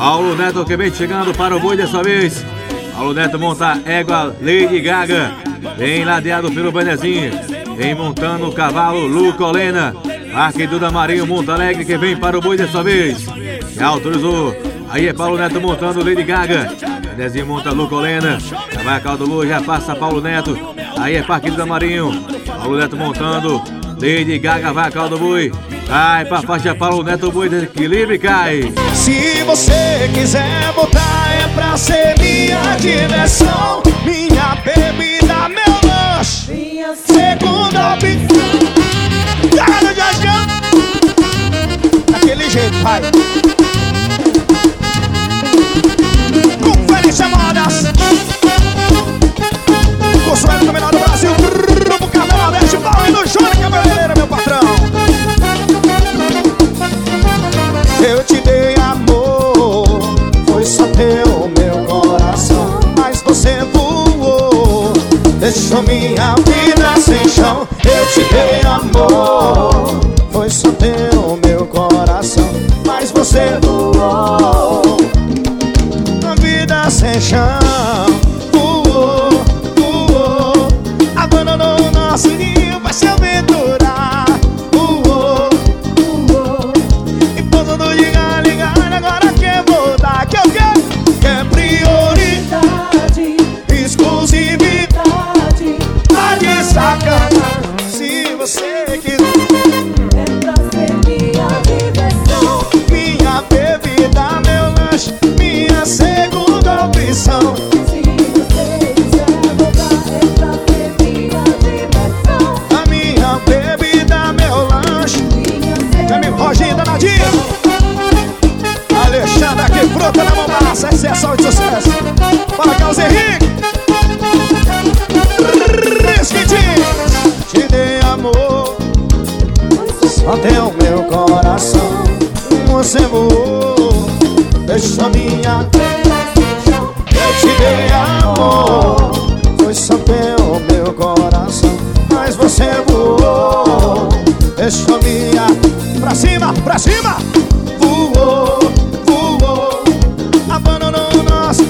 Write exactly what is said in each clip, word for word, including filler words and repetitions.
Paulo Neto que vem chegando para o boi dessa vez. Paulo Neto monta égua Lady Gaga. Vem ladeado pelo Benezinho. Vem montando o cavalo Lucolena. Parque Duda Marinho, Monte Alegre que vem para o boi dessa vez. Já autorizou. Aí é Paulo Neto montando Lady Gaga. Benezinho monta Lucolena. Já vai a caldo Lu, já passa Paulo Neto. Aí é Parque Duda Marinho. Paulo Neto montando Lady Gaga, vai a caldo boi. Cai pra faixa Paulo Neto, o boi de equilíbrio e cai. Se você quiser botar é pra ser minha diversão, minha bebida, meu lanche, minha segunda opção. Cara de Asgão, daquele jeito, vai. Conferência Modas, Consuelo do menor do Brasil, Grupo Cabelo Verde, Paulo e do Júnior Cabeleireiro, meu patrão. Eu te dei amor, foi só teu meu coração, mas você voou, deixou minha vida sem chão. Eu te dei amor, foi só teu meu coração, mas você voou, a vida sem chão. Voou, voou, abandonou o nosso ninho pra se aventurar. Voou, voou, e pousando de galho em galho, agora quer voltar. Que eu quero, que é prioridade, exclusividade, tá de sacanagem. Se você quiser é pra ser minha diversão, minha bebida, meu lanche, minha segunda opção. Se você quiser voltar é pra ser minha diversão, a minha bebida, meu lanche, minha segunda opção. Roginho danadinho, Alexandre aqui, fruta na mombaça, exceção de sucesso. Fala, Carlos Henrique. Te dei amor, só teu meu coração, você voou, deixou minha vida sem chão. Eu te dei amor, foi só teu meu coração, mas você voou, deixou minha... Pra cima, pra cima! Voou, voou, abandonou o nosso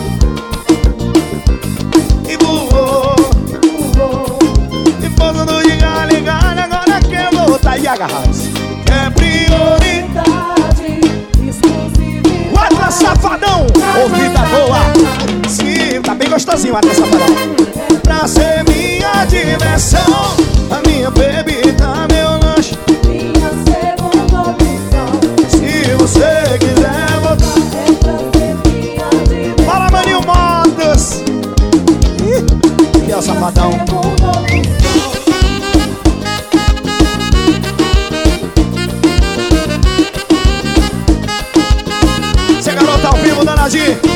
e voou, voou, e pousando de galho em galho, agora quer voltar. E agarrar-se é prioridade, exclusividade. O Atlas Safadão, ouvida boa. Sim, tá bem gostosinho o Atlas Safadão. É pra ser minha diversão, a minha bebida, meu lanche, minha segunda opção. Se você quiser voltar é pra ser minha diversão. Fala, Maninho Motos. Ih, que é o Safadão. Você garota ao vivo, danadinho.